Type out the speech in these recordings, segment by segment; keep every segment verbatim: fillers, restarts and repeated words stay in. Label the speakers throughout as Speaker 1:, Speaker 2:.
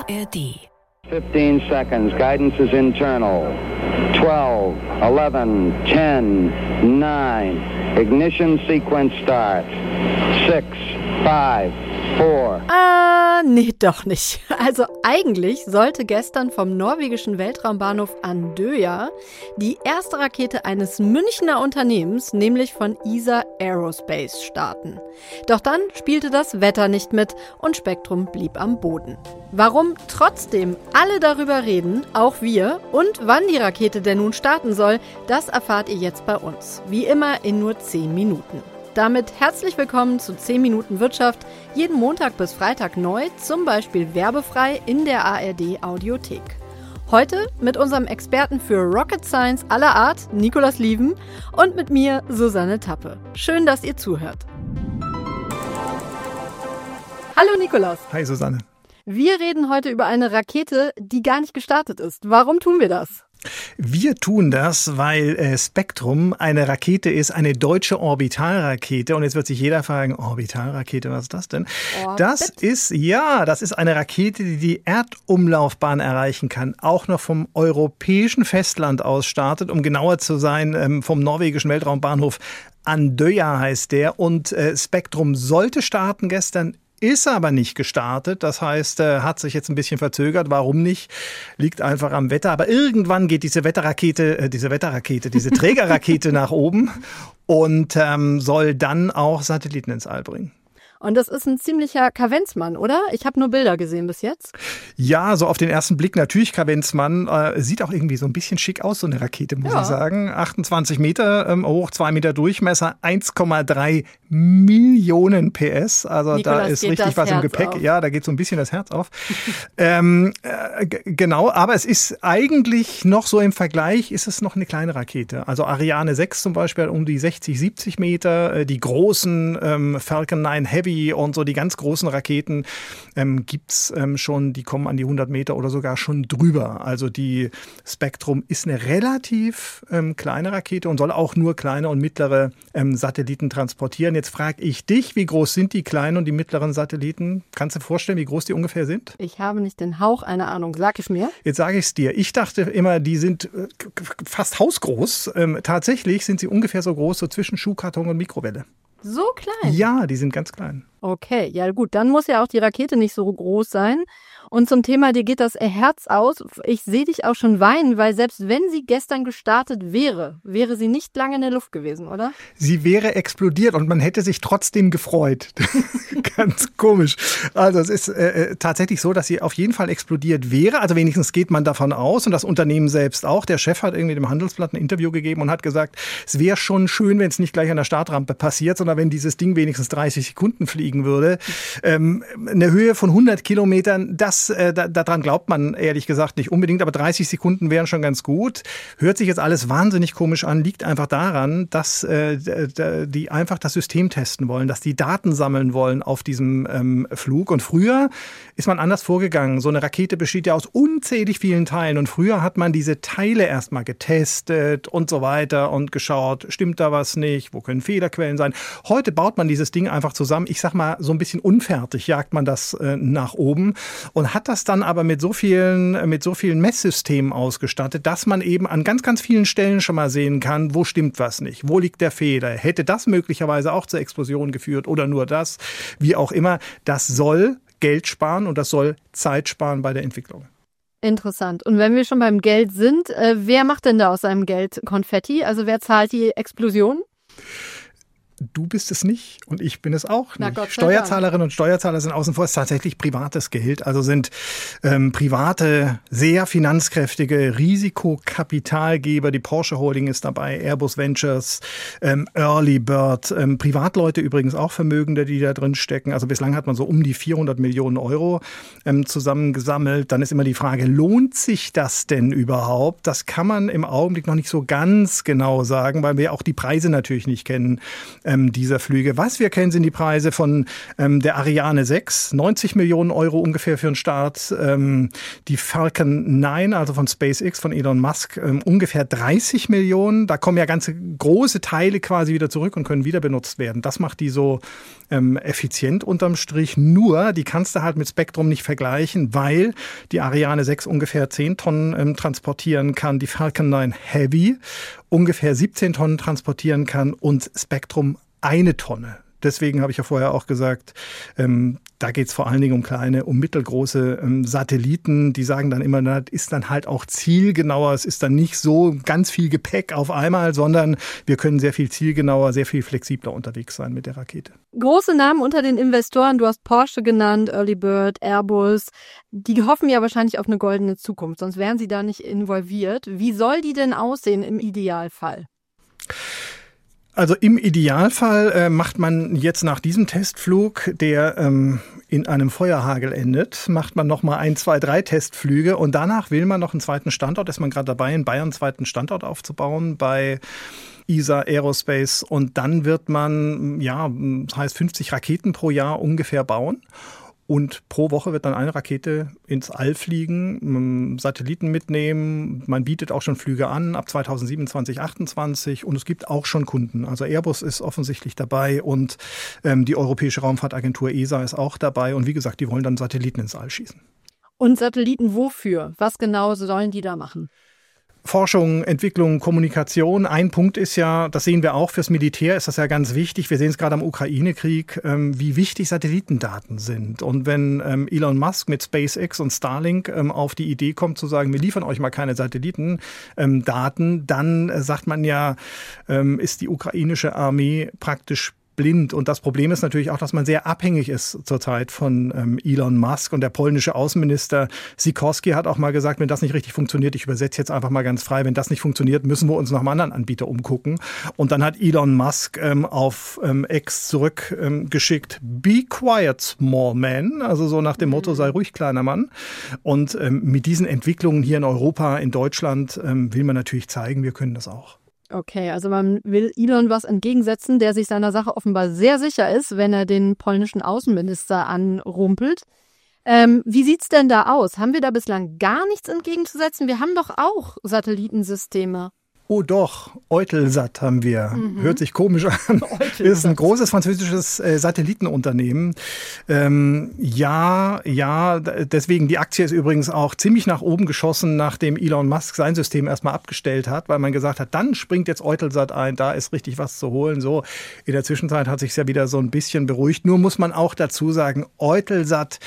Speaker 1: R D.
Speaker 2: fifteen seconds. Guidance is internal. twelve, eleven, ten, nine. Ignition sequence start. six, five, four.
Speaker 3: Ah, nee, doch nicht. Also eigentlich sollte gestern vom norwegischen Weltraumbahnhof Andøya die erste Rakete eines Münchner Unternehmens, nämlich von E S A Aerospace, starten. Doch dann spielte das Wetter nicht mit und Spektrum blieb am Boden. Warum trotzdem alle darüber reden, auch wir, und wann die Rakete denn nun starten soll, das erfahrt ihr jetzt bei uns. Wie immer in nur zehn Minuten. Damit herzlich willkommen zu zehn Minuten Wirtschaft, jeden Montag bis Freitag neu, zum Beispiel werbefrei in der A R D Audiothek. Heute mit unserem Experten für Rocket Science aller Art, Nikolaus Lieven, und mit mir, Susanne Tappe. Schön, dass ihr zuhört. Hallo Nikolaus.
Speaker 4: Hi Susanne.
Speaker 3: Wir reden heute über eine Rakete, die gar nicht gestartet ist. Warum tun wir das?
Speaker 4: Wir tun das, weil äh, Spektrum eine Rakete ist, eine deutsche Orbitalrakete. Und jetzt wird sich jeder fragen, Orbitalrakete, was ist das denn? Orbit. Das ist, ja, das ist eine Rakete, die die Erdumlaufbahn erreichen kann. Auch noch vom europäischen Festland aus startet, um genauer zu sein, ähm, vom norwegischen Weltraumbahnhof Andøya heißt der. Und äh, Spektrum sollte starten gestern. Ist aber nicht gestartet, das heißt, äh, hat sich jetzt ein bisschen verzögert. Warum nicht? Liegt einfach am Wetter. Aber irgendwann geht diese Wetterrakete, äh, diese Wetterrakete, diese Trägerrakete nach oben und ähm, soll dann auch Satelliten ins All bringen.
Speaker 3: Und das ist ein ziemlicher Kavenzmann, oder? Ich habe nur Bilder gesehen bis jetzt.
Speaker 4: Ja, so auf den ersten Blick natürlich Kavenzmann. Äh, sieht auch irgendwie so ein bisschen schick aus, so eine Rakete, muss ja. ich sagen. achtundzwanzig Meter ähm, hoch, zwei Meter Durchmesser, eins Komma drei Millionen P S. Also Nikolaus, da ist richtig was Herz im Gepäck. Auf. Ja, da geht so ein bisschen das Herz auf. ähm, äh, g- genau, aber es ist eigentlich noch so im Vergleich, ist es noch eine kleine Rakete. Also Ariane sechs zum Beispiel hat um die sechzig, siebzig Meter. Die großen ähm, Falcon neun Heavy und so die ganz großen Raketen ähm, gibt es ähm, schon, die kommen an die hundert Meter oder sogar schon drüber. Also die Spektrum ist eine relativ ähm, kleine Rakete und soll auch nur kleine und mittlere ähm, Satelliten transportieren. Jetzt frage ich dich, wie groß sind die kleinen und die mittleren Satelliten? Kannst du dir vorstellen, wie groß die ungefähr sind?
Speaker 3: Ich habe nicht den Hauch einer Ahnung. Sag es mir.
Speaker 4: Jetzt sage ich es dir. Ich dachte immer, die sind äh, fast hausgroß. Ähm, tatsächlich sind sie ungefähr so groß, so zwischen Schuhkarton und Mikrowelle.
Speaker 3: So klein?
Speaker 4: Ja, die sind ganz klein.
Speaker 3: Okay, ja gut, dann muss ja auch die Rakete nicht so groß sein. Und zum Thema, dir geht das Herz aus. Ich sehe dich auch schon weinen, weil selbst wenn sie gestern gestartet wäre, wäre sie nicht lange in der Luft gewesen, oder?
Speaker 4: Sie wäre explodiert und man hätte sich trotzdem gefreut. Ganz komisch. Also es ist äh, tatsächlich so, dass sie auf jeden Fall explodiert wäre. Also wenigstens geht man davon aus und das Unternehmen selbst auch. Der Chef hat irgendwie dem Handelsblatt ein Interview gegeben und hat gesagt, es wäre schon schön, wenn es nicht gleich an der Startrampe passiert, sondern wenn dieses Ding wenigstens dreißig Sekunden fliegen würde. Ähm, eine Höhe von hundert Kilometern, das äh, da, daran glaubt man ehrlich gesagt nicht unbedingt, aber dreißig Sekunden wären schon ganz gut. Hört sich jetzt alles wahnsinnig komisch an, liegt einfach daran, dass äh, die einfach das System testen wollen, dass die Daten sammeln wollen auf diesem ähm, Flug. Und früher ist man anders vorgegangen. So eine Rakete besteht ja aus unzählig vielen Teilen und früher hat man diese Teile erstmal getestet und so weiter und geschaut, stimmt da was nicht, wo können Fehlerquellen sein. Heute baut man dieses Ding einfach zusammen. Ich sag mal, so ein bisschen unfertig jagt man das äh, nach oben und hat das dann aber mit so vielen, mit so vielen Messsystemen ausgestattet, dass man eben an ganz, ganz vielen Stellen schon mal sehen kann, wo stimmt was nicht, wo liegt der Fehler. Hätte das möglicherweise auch zur Explosion geführt oder nur das, wie auch immer. Das soll Geld sparen und das soll Zeit sparen bei der Entwicklung.
Speaker 3: Interessant. Und wenn wir schon beim Geld sind, äh, wer macht denn da aus seinem Geld Konfetti? Also wer zahlt die Explosion?
Speaker 4: Du bist es nicht und ich bin es auch
Speaker 3: Na
Speaker 4: nicht.
Speaker 3: Gott sei
Speaker 4: Steuerzahlerinnen
Speaker 3: Dank.
Speaker 4: und Steuerzahler sind außen vor. Es ist tatsächlich privates Geld. Also sind ähm, private, sehr finanzkräftige Risikokapitalgeber. Die Porsche Holding ist dabei, Airbus Ventures, ähm, Early Bird. Ähm, Privatleute übrigens auch Vermögende, die da drin stecken. Also bislang hat man so um die vierhundert Millionen Euro ähm, zusammengesammelt. Dann ist immer die Frage, lohnt sich das denn überhaupt? Das kann man im Augenblick noch nicht so ganz genau sagen, weil wir auch die Preise natürlich nicht kennen. ähm, dieser Flüge. Was wir kennen, sind die Preise von ähm, der Ariane sechs, neunzig Millionen Euro ungefähr für den Start. Ähm, die Falcon neun, also von SpaceX, von Elon Musk, ähm, ungefähr dreißig Millionen. Da kommen ja ganze große Teile quasi wieder zurück und können wieder benutzt werden. Das macht die so ähm, effizient unterm Strich. Nur, die kannst du halt mit Spektrum nicht vergleichen, weil die Ariane sechs ungefähr zehn Tonnen ähm, transportieren kann, die Falcon neun Heavy ungefähr siebzehn Tonnen transportieren kann und Spektrum eine Tonne. Deswegen habe ich ja vorher auch gesagt, ähm, da geht es vor allen Dingen um kleine, um mittelgroße ähm, Satelliten. Die sagen dann immer, das ist dann halt auch zielgenauer. Es ist dann nicht so ganz viel Gepäck auf einmal, sondern wir können sehr viel zielgenauer, sehr viel flexibler unterwegs sein mit der Rakete.
Speaker 3: Große Namen unter den Investoren, du hast Porsche genannt, Early Bird, Airbus. Die hoffen ja wahrscheinlich auf eine goldene Zukunft, sonst wären sie da nicht involviert. Wie soll die denn aussehen im Idealfall?
Speaker 4: Also im Idealfall äh, macht man jetzt nach diesem Testflug, der ähm, in einem Feuerhagel endet, macht man nochmal ein, zwei, drei Testflüge und danach will man noch einen zweiten Standort, ist man gerade dabei, in Bayern einen zweiten Standort aufzubauen bei E S A Aerospace und dann wird man, ja, das heißt fünfzig Raketen pro Jahr ungefähr bauen. Und pro Woche wird dann eine Rakete ins All fliegen, Satelliten mitnehmen. Man bietet auch schon Flüge an ab zweitausendsiebenundzwanzig, achtundzwanzig. Und es gibt auch schon Kunden. Also Airbus ist offensichtlich dabei und ähm, die Europäische Raumfahrtagentur E S A ist auch dabei. Und wie gesagt, die wollen dann Satelliten ins All schießen.
Speaker 3: Und Satelliten wofür? Was genau sollen die da machen?
Speaker 4: Forschung, Entwicklung, Kommunikation. Ein Punkt ist ja, das sehen wir auch fürs Militär, ist das ja ganz wichtig. Wir sehen es gerade am Ukraine-Krieg, ähm, wie wichtig Satellitendaten sind. Und wenn ähm, Elon Musk mit SpaceX und Starlink ähm, auf die Idee kommt zu sagen, wir liefern euch mal keine Satellitendaten, ähm, dann äh, sagt man ja, ähm, ist die ukrainische Armee praktisch blind. Und das Problem ist natürlich auch, dass man sehr abhängig ist zurzeit von ähm, Elon Musk. Und der polnische Außenminister Sikorski hat auch mal gesagt, wenn das nicht richtig funktioniert, ich übersetze jetzt einfach mal ganz frei, wenn das nicht funktioniert, müssen wir uns nach einem anderen Anbieter umgucken. Und dann hat Elon Musk ähm, auf ähm, X zurückgeschickt, ähm, be quiet, small man. Also so nach dem Motto, sei ruhig, kleiner Mann. Und ähm, mit diesen Entwicklungen hier in Europa, in Deutschland, ähm, will man natürlich zeigen, wir können das auch.
Speaker 3: Okay, also man will Elon was entgegensetzen, der sich seiner Sache offenbar sehr sicher ist, wenn er den polnischen Außenminister anrumpelt. Ähm, wie sieht's denn da aus? Haben wir da bislang gar nichts entgegenzusetzen? Wir haben doch auch Satellitensysteme.
Speaker 4: Oh doch, Eutelsat haben wir. Mhm. Hört sich komisch an. Eutelsat. Ist ein großes französisches äh, Satellitenunternehmen. Ähm, ja, ja, deswegen, die Aktie ist übrigens auch ziemlich nach oben geschossen, nachdem Elon Musk sein System erstmal abgestellt hat, weil man gesagt hat, dann springt jetzt Eutelsat ein, da ist richtig was zu holen. So, in der Zwischenzeit hat sich ja wieder so ein bisschen beruhigt. Nur muss man auch dazu sagen, Eutelsat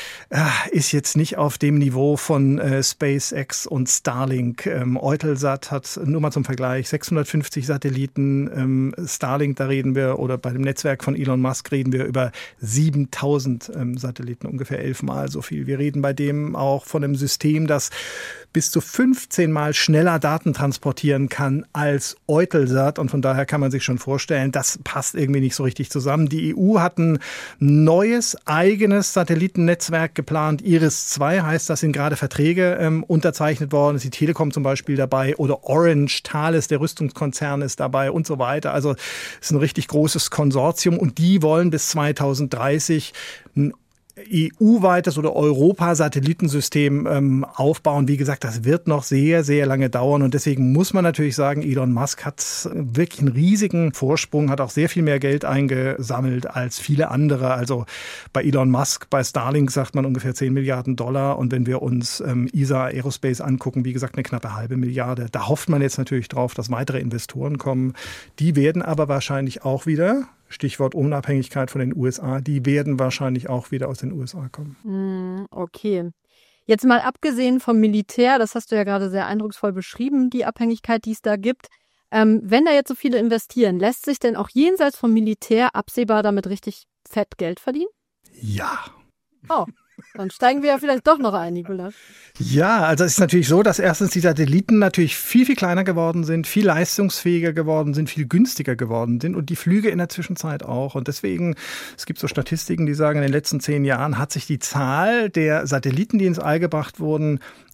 Speaker 4: ist jetzt nicht auf dem Niveau von äh, SpaceX und Starlink. Ähm, Eutelsat hat, nur mal zum Vergleich, sechshundertfünfzig Satelliten. Ähm, Starlink, da reden wir, oder bei dem Netzwerk von Elon Musk reden wir über siebentausend ähm, Satelliten, ungefähr elfmal so viel. Wir reden bei dem auch von einem System, das bis zu fünfzehn Mal schneller Daten transportieren kann als Eutelsat. Und von daher kann man sich schon vorstellen, das passt irgendwie nicht so richtig zusammen. Die E U hat ein neues, eigenes Satellitennetzwerk geplant. Iris zwei heißt das, sind gerade Verträge ähm, unterzeichnet worden. Ist die Telekom zum Beispiel dabei oder Orange, Thales, der Rüstungskonzern ist dabei und so weiter. Also es ist ein richtig großes Konsortium und die wollen bis zweitausenddreißig ein E U-weites oder Europa-Satellitensystem ähm, aufbauen. Wie gesagt, das wird noch sehr, sehr lange dauern und deswegen muss man natürlich sagen, Elon Musk hat wirklich einen riesigen Vorsprung, hat auch sehr viel mehr Geld eingesammelt als viele andere. Also bei Elon Musk, bei Starlink sagt man ungefähr zehn Milliarden Dollar und wenn wir uns ähm, E S A Aerospace angucken, wie gesagt, eine knappe halbe Milliarde. Da hofft man jetzt natürlich drauf, dass weitere Investoren kommen. Die werden aber wahrscheinlich auch wieder, Stichwort Unabhängigkeit von den U S A, die werden wahrscheinlich auch wieder aus den U S A kommen.
Speaker 3: Okay. Jetzt mal abgesehen vom Militär, das hast du ja gerade sehr eindrucksvoll beschrieben, die Abhängigkeit, die es da gibt. Ähm, wenn da jetzt so viele investieren, lässt sich denn auch jenseits vom Militär absehbar damit richtig fett Geld verdienen?
Speaker 4: Ja.
Speaker 3: Oh, dann steigen wir ja vielleicht doch noch ein, Nicolas.
Speaker 4: Ja, also es ist natürlich so, dass erstens die Satelliten natürlich viel, viel kleiner geworden sind, viel leistungsfähiger geworden sind, viel günstiger geworden sind und die Flüge in der Zwischenzeit auch. Und deswegen, es gibt so Statistiken, die sagen, in den letzten zehn Jahren hat sich die Zahl der Satelliten, die ins All gebracht wurden,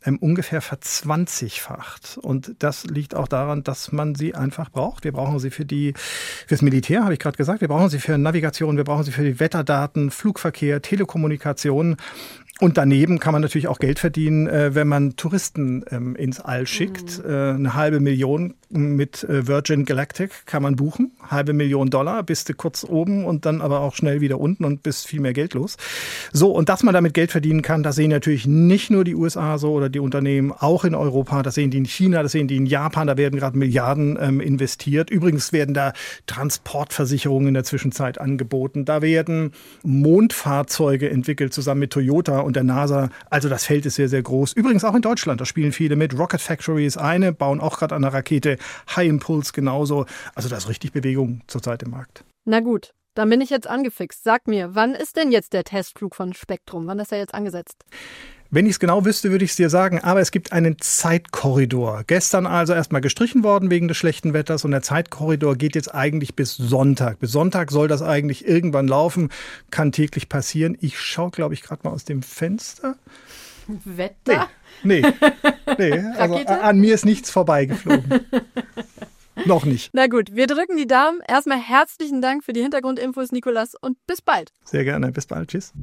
Speaker 4: ähm, ungefähr verzwanzigfacht. Und das liegt auch daran, dass man sie einfach braucht. Wir brauchen sie für die, fürs Militär, habe ich gerade gesagt. Wir brauchen sie für Navigation, wir brauchen sie für die Wetterdaten, Flugverkehr, Telekommunikation. Und daneben kann man natürlich auch Geld verdienen, wenn man Touristen ins All schickt. Mhm. Eine halbe Million mit Virgin Galactic kann man buchen. Halbe Million Dollar, bist du kurz oben und dann aber auch schnell wieder unten und bist viel mehr Geld los. So, und dass man damit Geld verdienen kann, das sehen natürlich nicht nur die U S A so oder die Unternehmen, auch in Europa. Das sehen die in China, das sehen die in Japan. Da werden gerade Milliarden ähm, investiert. Übrigens werden da Transportversicherungen in der Zwischenzeit angeboten. Da werden Mondfahrzeuge entwickelt, zusammen mit Toyota und der NASA. Also das Feld ist sehr, sehr groß. Übrigens auch in Deutschland, da spielen viele mit. Rocket Factory ist eine, bauen auch gerade an der Rakete. High Impulse genauso. Also da ist richtig Bewegung zurzeit im Markt.
Speaker 3: Na gut, dann bin ich jetzt angefixt. Sag mir, wann ist denn jetzt der Testflug von Spektrum? Wann ist er jetzt angesetzt?
Speaker 4: Wenn ich es genau wüsste, würde ich es dir sagen, aber es gibt einen Zeitkorridor. Gestern also erstmal gestrichen worden wegen des schlechten Wetters und der Zeitkorridor geht jetzt eigentlich bis Sonntag. Bis Sonntag soll das eigentlich irgendwann laufen, kann täglich passieren. Ich schaue, glaube ich, gerade mal aus dem Fenster.
Speaker 3: Wetter?
Speaker 4: Nee, nee, nee. Also an mir ist nichts vorbeigeflogen. Noch nicht.
Speaker 3: Na gut, wir drücken die Daumen. Erstmal herzlichen Dank für die Hintergrundinfos, Nicolas, und bis bald.
Speaker 4: Sehr gerne, bis bald. Tschüss.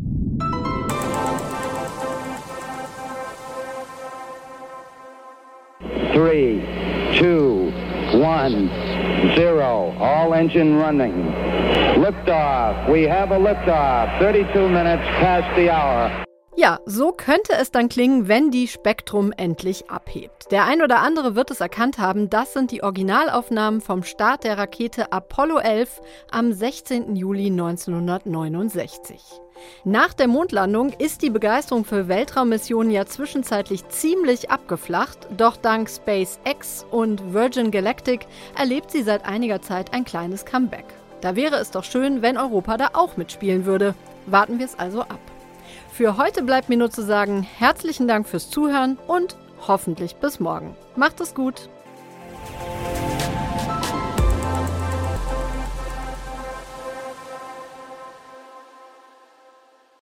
Speaker 2: Three, two, one, zero. All engine running. Liftoff. We have a liftoff. thirty-two minutes past the hour.
Speaker 3: Ja, so könnte es dann klingen, wenn die Spektrum endlich abhebt. Der ein oder andere wird es erkannt haben, das sind die Originalaufnahmen vom Start der Rakete Apollo elf am sechzehnten Juli neunzehnhundertneunundsechzig. Nach der Mondlandung ist die Begeisterung für Weltraummissionen ja zwischenzeitlich ziemlich abgeflacht, doch dank SpaceX und Virgin Galactic erlebt sie seit einiger Zeit ein kleines Comeback. Da wäre es doch schön, wenn Europa da auch mitspielen würde. Warten wir es also ab. Für heute bleibt mir nur zu sagen, herzlichen Dank fürs Zuhören und hoffentlich bis morgen. Macht es gut!